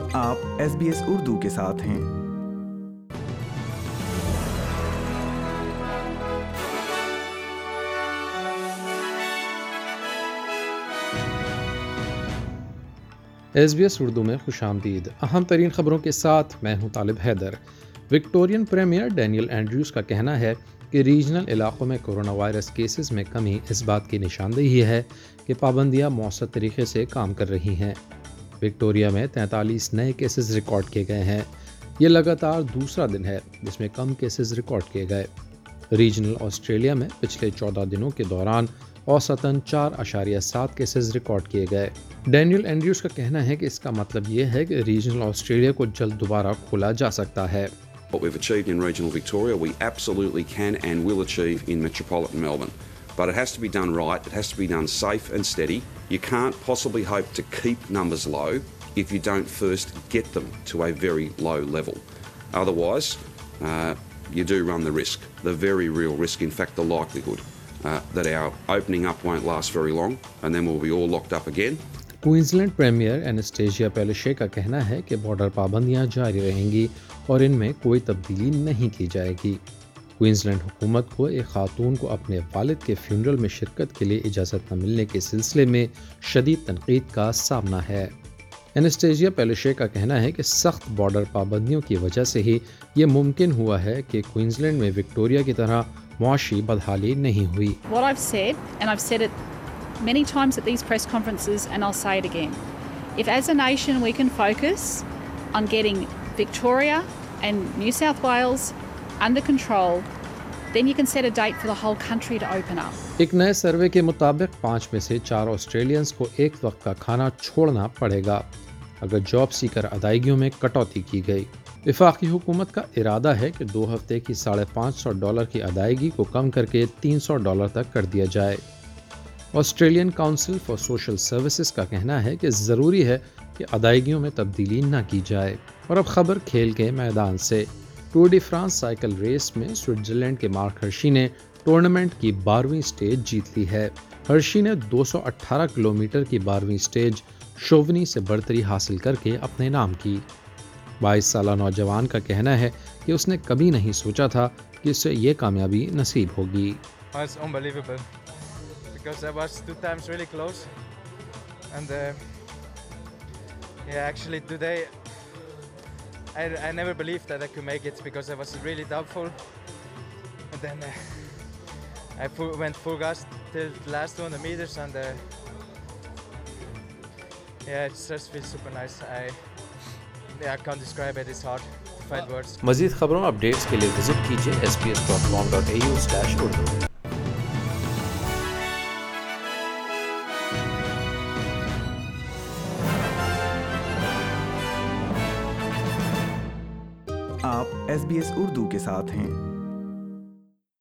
आप SBS उर्दू के साथ हैं। SBS उर्दू में खुशामदीद। अहम तरीन खबरों के साथ मैं हूं Talib Haider. Victorian premier Daniel Andrews का कहना है कि रीजनल इलाकों में कोरोना वायरस केसेस में कमी इस बात की निशानदेही है कि पाबंदियां मौसर तरीके से काम कर रही हैं। विक्टोरिया में 43 नए केसेस रिकॉर्ड किए गए हैं। ये लगातार दूसरा दिन है जिसमें कम केसेस रिकॉर्ड किए गए। रीजनल ऑस्ट्रेलिया में पिछले 14 दिनों के दौरान औसतन 4.7 केसेस रिकॉर्ड किए गए। डैनियल एंड्रूज का कहना है कि इसका मतलब ये है कि रीजनल ऑस्ट्रेलिया को जल्द दोबारा खोला जा सकता है। What we've achieved in regional Victoria, we absolutely can and will achieve in metropolitan Melbourne. But it has to be done right, it has to be done safe and steady. You can't possibly hope to keep numbers low if you don't first get them to a very low level. Otherwise, you do run the risk, the very real risk, in fact the likelihood, that our opening up won't last very long and then we'll be all locked up again. Queensland premier Annastacia Palaszczuk का कहना है कि border पाबंदियां जारी रहेंगी और इनमें कोई तब्दीली नहीं की जाएगी। क्वींसलैंड हुकूमत को एक खातून को अपने वालिद के फ्यूनरल में शिरकत के लिए इजाज़त न मिलने के सिलसिले में शदीद तनकीद का सामना है। एनास्टेसिया पेलोशे का कहना है कि सख्त बॉर्डर पाबंदियों की वजह से ही ये मुमकिन हुआ है कि क्वींसलैंड में विक्टोरिया की तरह मुआशी बदहाली नहीं हुई। What I've said, and I've said it many times at these press conferences, and I'll say it again. If as a nation we can focus on getting Victoria and New South Wales under control, then you can set a date for the whole country to open up. एक नए सर्वे के मुताबिक 5 में से 4 Australians को एक वक्त का खाना छोड़ना पड़ेगा अगर जॉब सीकर अदायगियों में कटौती की गई। वफाकी हुकूमत का इरादा है कि 2 हफ्ते की $550 की अदायगी को कम करके $300 तक कर दिया जाए। Australian Council for Social Services का कहना है कि ज़रूरी है कि अदायगियों में तब्दीली न की जाए। और अब खबर खेल के मैदान से। Tour de France cycle race में स्विट्जरलैंड के मार्क हर्शी ने टूर्नामेंट की 12वीं स्टेज जीत ली है। हर्शी ने 218 किलोमीटर की 12वीं स्टेज शोवनी से बढ़तरी हासिल करके अपने नाम की। 22 साला नौजवान का कहना है कि उसने कभी नहीं सोचा था कि उससे ये कामयाबी नसीब होगी। Because I was 2 times really close, and actually today I never believed that I could make it because I was really doubtful, and then I went full gas till the last 200 meters, and it just feels super nice. I can't describe it, it's hard to find words. मज़ीद खबरों updates के लिए visit कीजिए sbs.com.au/urdu। आप SBS Urdu के साथ हैं।